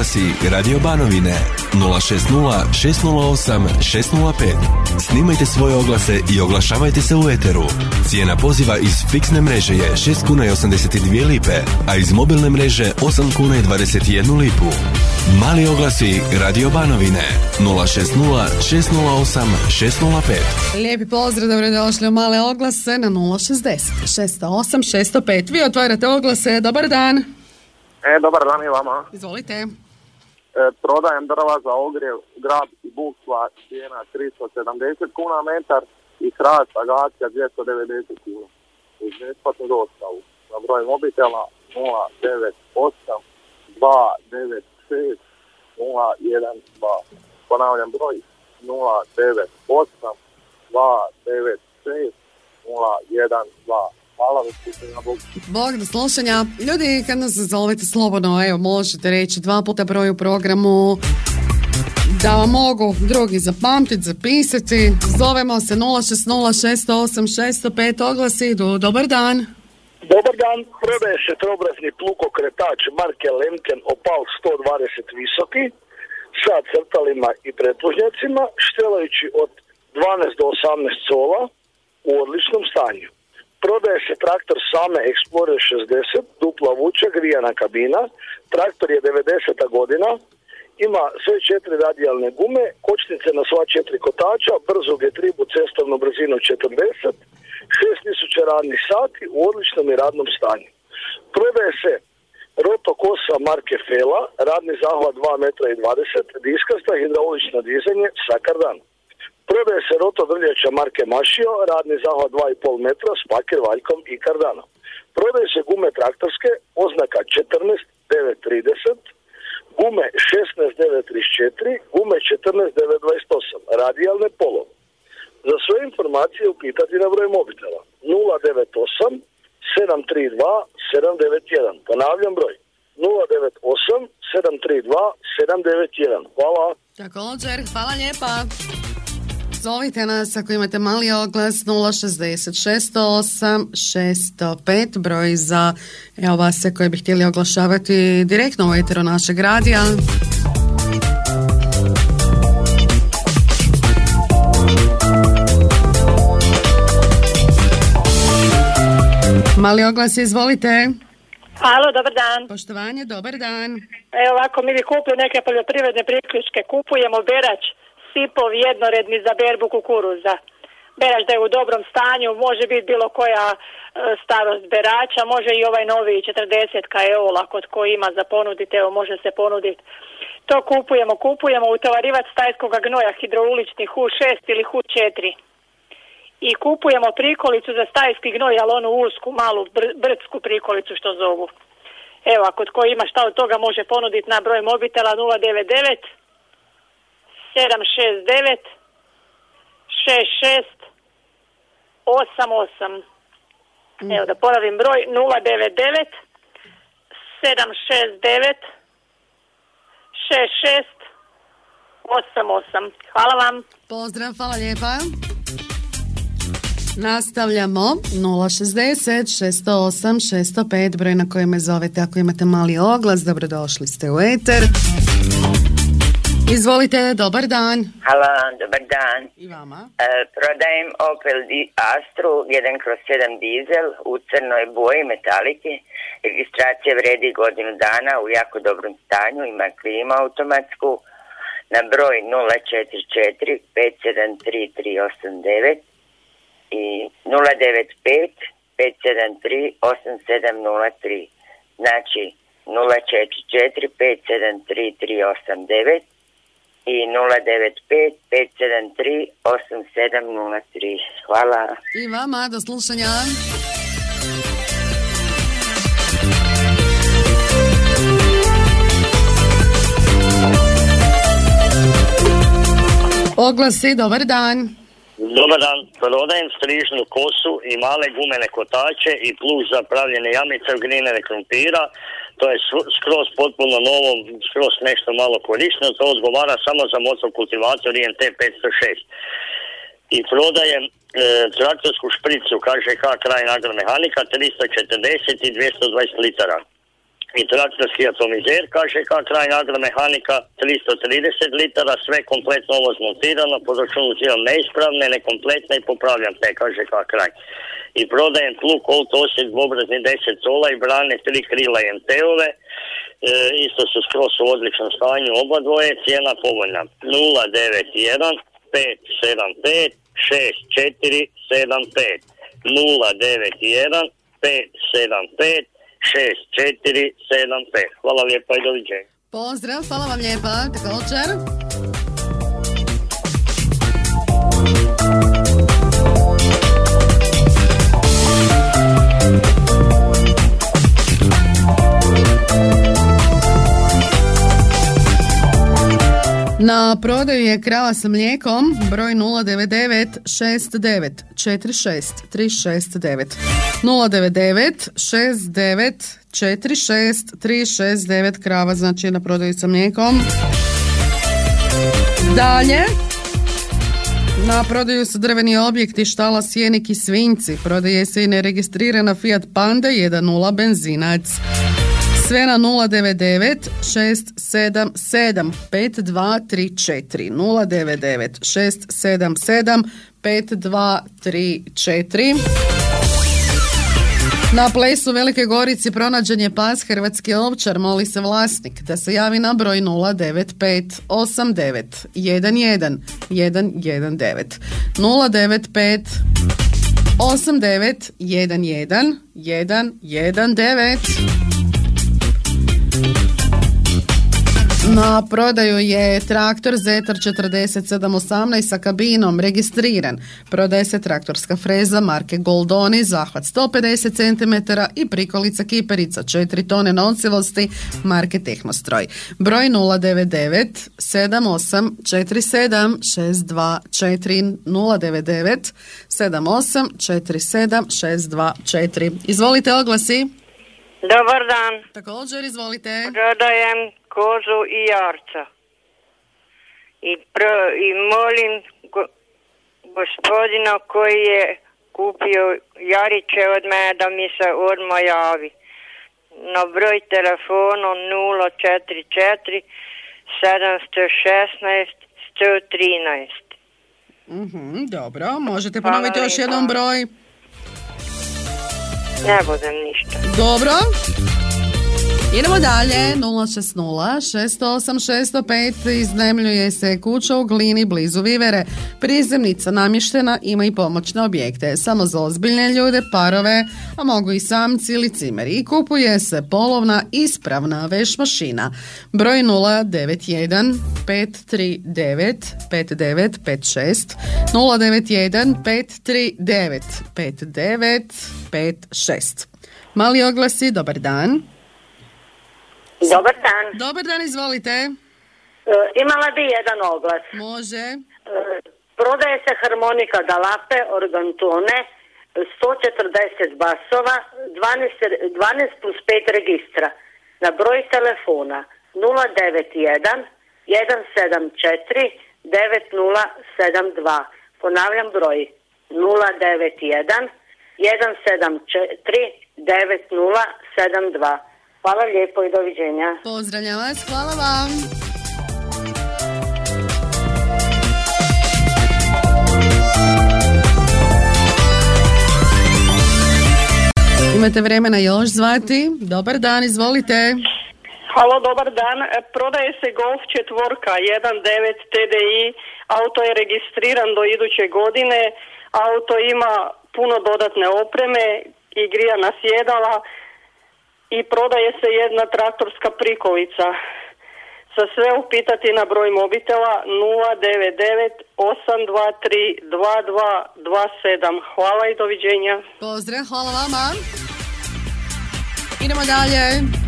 oglasi Radio Banovine 060 608 605. Snimajte svoje oglase i oglašavajte se u eteru. Cijena poziva iz fiksne mreže je 6 kuna i 82 lipe, a iz mobilne mreže 8 kuna i 21 lipu. Mali oglasi Radio Banovine 060 608 605. Lijepi pozdrav, dobrodošli u male oglase na 060 608 605. Vi otvarate oglase, dobar dan. Dobar dan i vama. Izvolite. Prodajem drva za ogrjev, grab i bukva, cijena 370 kuna metar i hrast agacija 290 kuna. Uz besplatnu dostavu. Na broj mobitela 098 296 012. Ponavljam broj 098 296 012. Hvala vam, Bog do slušanja. Ljudi, kad nas zovete slobodno, evo, možete reći 2 puta broj u programu da vam mogu drugi zapamtiti, zapisati. Zovemo se 060-608-605. Oglasi idu. Dobar dan. Dobar dan. Prodaje se trobrazni plukokretač marke Lemken Opal 120 visoki sa crtalima i pretlužnjacima, štelajući od 12 do 18 cola u odličnom stanju. Prodaje se traktor Same Explorer 60, dupla vuča, grijana kabina. Traktor je 90. godina, ima sve 4 radijalne gume, kočnice na sva 4 kotača, brzu getribu, cestovnu brzinu 40, 6000 radnih sati u odličnom i radnom stanju. Prodaje se roto kosa marke Fela, radni zahvat 2,20 m, diskasta, hidraulično dizanje sa kardan. Prodaje se roto drljača marke Mašio, radni zahvat 2,5 metra s paker, valjkom i kardanom. Prodaje se gume traktorske, oznaka 14,930, gume 16,934, gume 14,928, radijalne polo. Za sve informacije upitati na broj mobitela 098 732 791. Ponavljam broj 098 732 791. Hvala. Također, hvala lijepa. Zovite nas ako imate mali oglas 060 608 605, broj za evo vas koji bi htjeli oglašavati direktno u eteru našeg radija. Mali oglas, izvolite. Halo, dobar dan. Poštovanje, dobar dan. Evo ovako, mi bi kupili neke poljoprivredne priključke, kupujemo berač Sipov jednoredni za berbu kukuruza. Berač da je u dobrom stanju, može biti bilo koja starost berača, može i ovaj novi 40 Eola kod koji ima za ponuditi, evo može se ponuditi. To kupujemo utovarivac stajskog gnoja hidroulični Hu6 ili Hu4. I kupujemo prikolicu za stajski gnoj, ali onu usku, malu, brdsku prikolicu što zovu. Evo, kod koji ima šta od toga može ponuditi na broj mobitela 099 769 66 88. Evo da ponovim broj 099 769 66 88. Hvala vam. Pozdrav, hvala lijepa. Nastavljamo 060 608 605, broj na koji me zovete ako imate mali oglas. Dobrodošli ste u eter. Izvolite, dobar dan. Halo, dobar dan. I vama. Prodajem Opel Astru 1/7 dizel u crnoj boji metalike. Registracija vredi godinu dana, u jako dobrom stanju, ima klimu automatsku. Na broj 044 573 389 i 095 573 8703. Znači 044 573 389 i 095 573 8703. Hvala. I vama, do slušanja. Oglasi, dobar dan. Dobar dan, prodajem strižnu kosu i male gumene kotače i plus za pravljene jamice u glinene krumpira. To je skroz potpuno novo, skroz nešto malo korisno, to odgovara samo za motor kultivator INT 506. I prodajem traktorsku špricu KŽK Krajina Agromehanika 340 i 220 litara. i traktorski atomizer, KŽK Krajina agromehanika 330 litara, sve kompletno ovo zmontirano, po računu uzimam neispravne, nekompletne i popravljam te KŽK Kraj. I prodajem plug Colt Osijek dvobrazni 10 cola i brane 3 krila i MT-ove, isto su skroz u odličnom stanju oba dvoje, cijena povoljna 091 575 6475 091 575 6475. Hvala lijepa i doviđenja. Pozdrav, hvala vam lijepa, također. Na prodaju je krava sa mlijekom, broj 099 69 46 369 099 69 46 369, krava znači na prodaju sa mlijekom. Dalje, na prodaju su drveni objekti, štala, sjenik i svinjci. Prodaje se i neregistrirana Fiat Panda 1.0 benzinac. Sve na 099 677 5234 099 677 5234. Na Plesu Velike Gorici pronađen je pas hrvatski ovčar, moli se vlasnik da se javi na broj 095 89 11 119 095 89 11 119. Na prodaju je traktor Zetor 4718 sa kabinom, registriran. Prodaje se traktorska freza marke Goldoni, zahvat 150 cm i prikolica kiperica 4 tone nosivosti marke Tehnostroj. Broj 099 78 47 624 099 78 47 624. Izvolite oglasi. Dobar dan. Također, izvolite. Prodajem kozu i jarca. I molim gospodina koji je kupio jariće od mene da mi se odmah javi. Na broj telefona 044 716 113. Dobro, možete ponoviti još jedan broj? Ne budem ništa. Dobro. Idemo dalje, 060 608 605, iznajmljuje se kuća u Glini blizu Vivere. Prizemnica namještena, ima i pomoćne objekte, samo za ozbiljne ljude, parove, a mogu i samci ili cimeri. I kupuje se polovna ispravna veš mašina. Broj 091 539 5956 091 539 5956. Mali oglasi, dobar dan. Dobar dan. Dobar dan, izvolite. Imala bi jedan oglas. Može. Prodaje se harmonika Dalape, organtone, 140 basova, 12 plus 5 registra. Na broj telefona 091 174 9072. Ponavljam broj 091 174 9072. Hvala lijepo i doviđenja. Pozdravljam vas, hvala vam. Imate vremena još zvati. Dobar dan, izvolite. Halo, dobar dan. Prodaje se Golf 4 1.9 TDI. Auto je registriran do iduće godine. Auto ima puno dodatne opreme i grijana sjedala. I prodaje se jedna traktorska prikolica. Za sve upitati na broj mobitela 099 823 2227. Hvala i doviđenja. Pozdrav, hvala vama. Idemo dalje.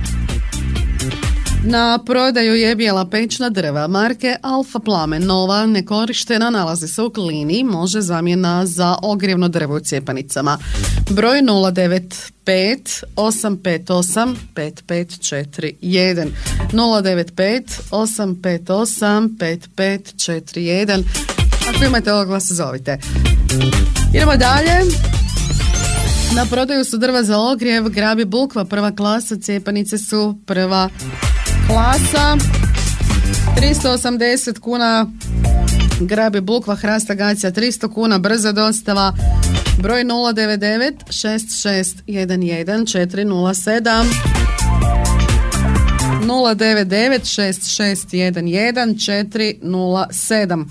Na prodaju je bijela pećna drva marke Alfa Plamen, nova, nekorištena, nalazi se u Glini, može zamjena za ogrjevno drvo u Cjepanicama. Broj 095 858 5541 095 858 5541. Ako imate oglas, zovite. Idemo dalje. Na prodaju su drva za ogrjev, grab i bukva, prva klasa, cijepanice su prva klasa. 380 kuna grab i bukva, hrast agacija 300 kuna, brza dostava. Broj 099 6611 407 099 6611 407.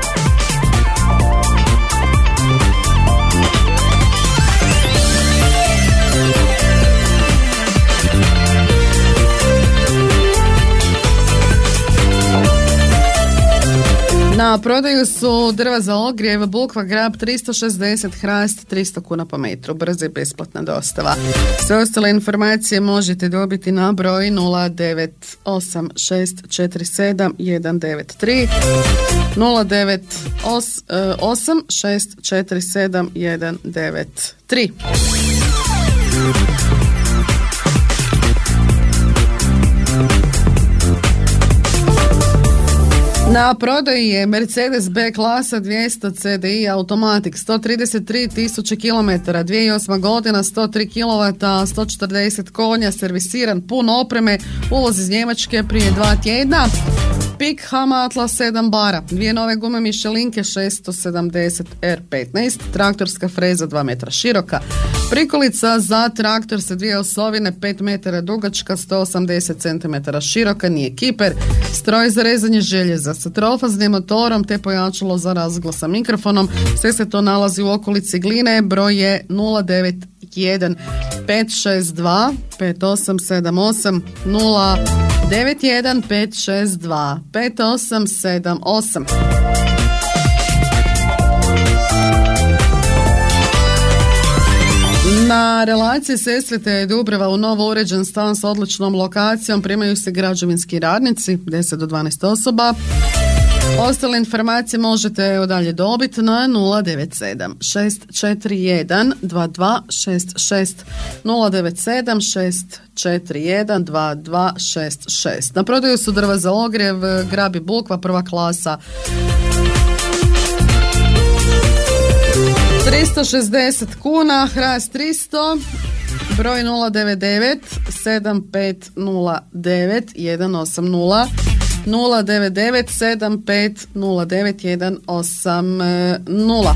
Na prodaju su drva za ogrjev, bukva, grab 360, hrast 300 kuna po metru, brza i besplatna dostava. Sve ostale informacije možete dobiti na broj 098647193 098647193. Na prodaju je Mercedes B klasa 200 CDI Automatic, 133.000 km, 2008. godina, 103 kW, 140 konja, servisiran, pun opreme, uvoz iz Njemačke prije 2 tjedna. Pik Hama Atlas 7 bara, 2 nove gume Michelinke 670 R15, traktorska freza 2 metra široka, prikolica za traktor sa 2 osovine 5 metara dugačka, 180 cm široka, nije kiper, stroj za rezanje željeza sa trofaznim motorom te pojačalo za razglas sa mikrofonom. Sve se to nalazi u okolici Gline. Broj je 091 562 5878 091 562 5878. Na relaciji Sesvete Dubrava u novo uređen stan s odličnom lokacijom primaju se građevinski radnici, 10 do 12 osoba. Ostale informacije možete dalje dobiti na 097 641 2266 097 641 2266. Na prodaju su drva za ogrjev, grab i bukva, prva klasa 360 kuna, hrast 300, broj 099 7509 180 099 7509 180.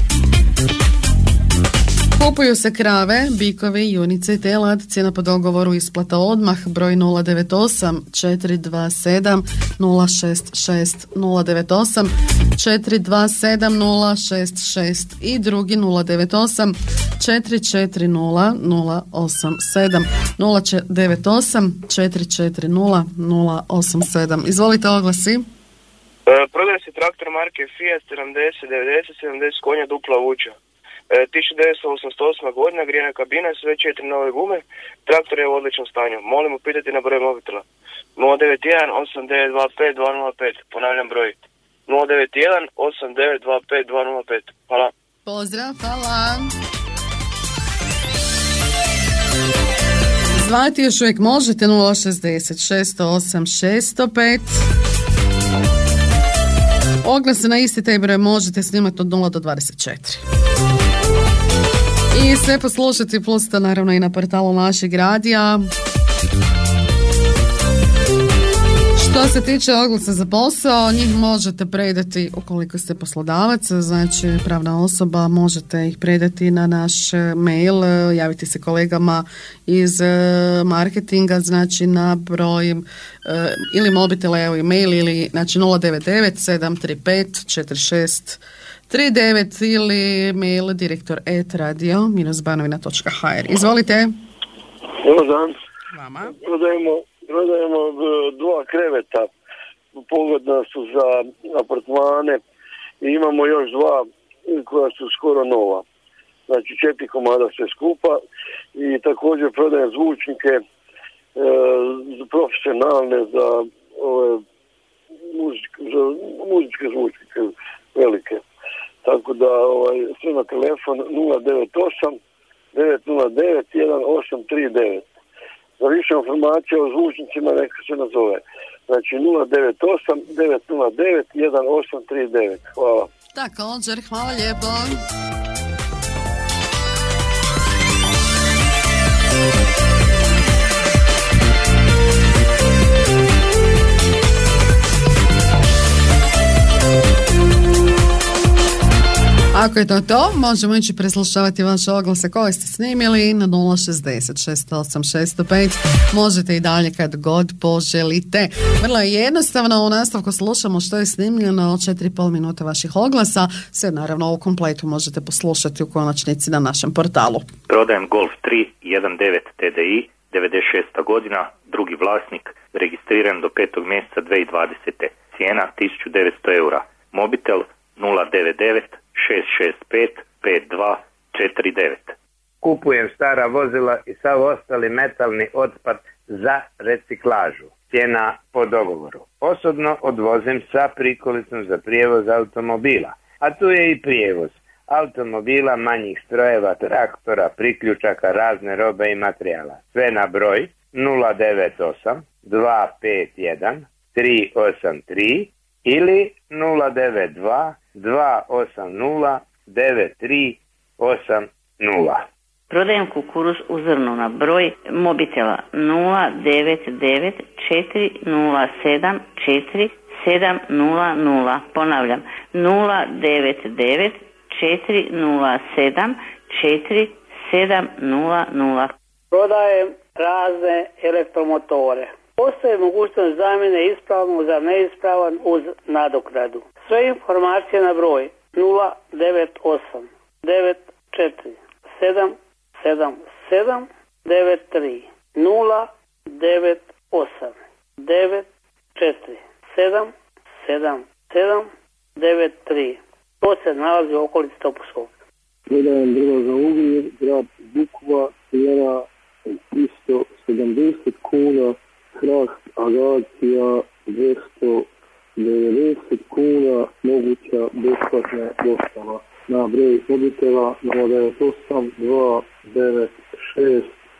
Kupuju se krave, bikovi, junice i telad, cijena po dogovoru, isplata odmah, broj 098 427 066 098 427 066 i drugi 098 440 087 098 440 087. Izvolite oglasi. Prodaje se traktor marke Fiat 70 konja, dupla vuča. 1988. godina, grijana kabina, sve 4 nove gume, traktor je u odličnom stanju. Molim upitati na broj mobitela 091 8925 205. Ponavljam broj 091 8925 205. Hvala. Pozdrav, hvala. Zvati još uvijek možete 060 608 605. Oglase na isti taj broj možete snimati od 0 do 24. I sve poslušati, plus to naravno i na portalu našeg radija. Što se tiče oglasa za posao, njih možete predati ukoliko ste poslodavac, znači pravna osoba, možete ih predati na naš mail, javiti se kolegama iz marketinga, znači na broj ili mobitel, evo i mail, ili znači 099 735 4639 ili mail direktor@radio-banovina.hr. Izvolite. Dobar dan. Vama. Prodajemo 2 kreveta, pogodna su za apartmane i imamo još 2 koja su skoro nova. Znači 4 komada sve skupa i također prodajem zvučnike profesionalne za muzičke zvučnike velike. Tako da sve na telefon 098 909 1839. Za više informacija o zvučnicima neka se nazove. Znači 098 909 1839. Hvala. Također, hvala lijepo. Ako je to, možemo ići preslušavati vaše oglase koje ste snimili na 060 608 605. Možete i dalje kad god poželite. Vrlo je jednostavno, u nastavku slušamo što je snimljeno, 4,5 minuta vaših oglasa. Sve naravno u kompletu možete poslušati u konačnici na našem portalu. Prodajem Golf 3 1.9 TDI, 96. godina, drugi vlasnik, registriran do 5. mjeseca 2020. Cijena 1900 eura. Mobitel 099 665 5249. Kupujem stara vozila i sav ostali metalni otpad za reciklažu. Cijena po dogovoru. Osobno odvozim sa prikolicom za prijevoz automobila. A tu je i prijevoz automobila, manjih strojeva, traktora, priključaka, razne robe i materijala. Sve na broj 098 251 383 ili 092 280 9380. Prodajem kukuruz u zrnu na broj mobitela 099 407 4700. Ponavljam, 099 407 4700. Prodajem razne elektromotore. Postoji mogućnost zamjene ispravnog za neispravan uz nadoknadu. Sve informacije na broj 098 94 777 93 098 94 777 93. To se nalazi u okolici Topuskog. Prodajem drva za ugljir, grad Bukva, cijena 370 kuna, hrast agacija 290 kuna, moguća besplatna dostava. Na broj mobitela 098 296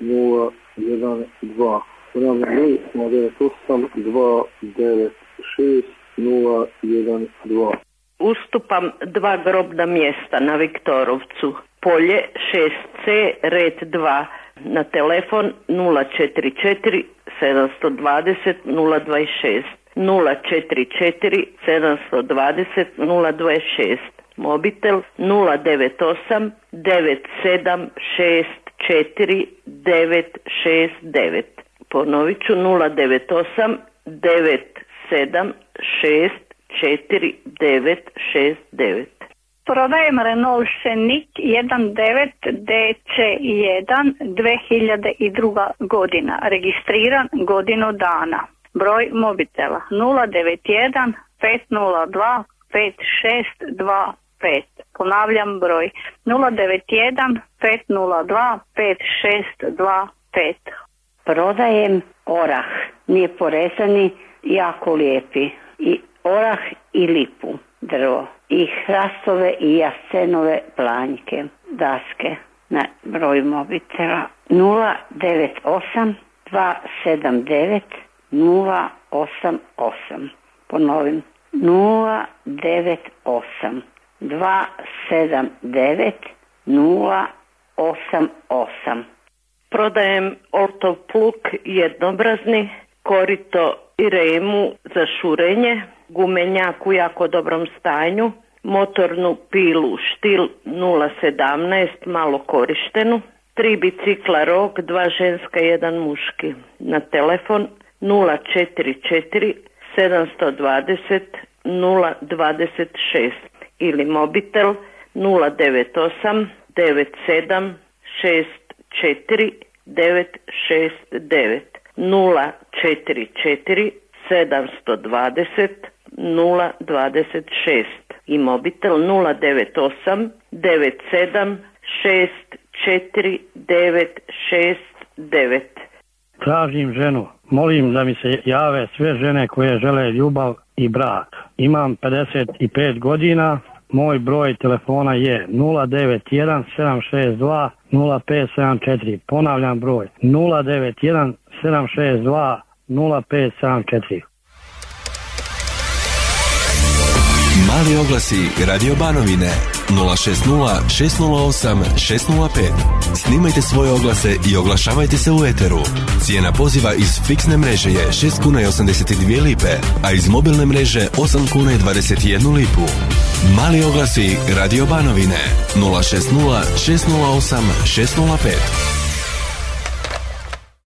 012. Na broj 098 296 012. Ustupam 2 grobna mjesta na Viktorovcu. Polje 6C, red 2. Na telefon 044 720 026. 044 720 026. Mobitel 098 976 4969. Ponovit ću 098 976 4969. Prodajem Renault Scenic 1.9 DC1 2002. godina. Registriran godinu dana. Broj mobitela 091 502 5625. Ponavljam broj 091 502 5625. Prodajem orah, nije porezani, jako lijepi. I orah i lipu, drvo. I hrastove i jasenove planjke, daske. Na broj mobitela 098 279 088. Ponovim 098 279 088. Prodajem ortopluk jednobrazni, korito i remu za šurenje, gumenjak u jako dobrom stanju, motornu pilu štil 017 malo korištenu, 3 bicikla rok, 2 ženska, 1 muški. Na telefon 044 720 026 ili mobitel 098 97 64 969 044 720 026 i mobitel 098 97 64 969. Tražim ženu. Molim da mi se jave sve žene koje žele ljubav i brak. Imam 55 godina. Moj broj telefona je 091 762 0574. Ponavljam broj 091 762 0574. Mali oglasi Radio Banovine 060 608 605. Snimajte svoje oglase i oglašavajte se u eteru. Cijena poziva iz fiksne mreže je 6 kuna i 82 lipe, a iz mobilne mreže 8 kuna i 21 lipu. Mali oglasi Radio Banovine 060 608 605.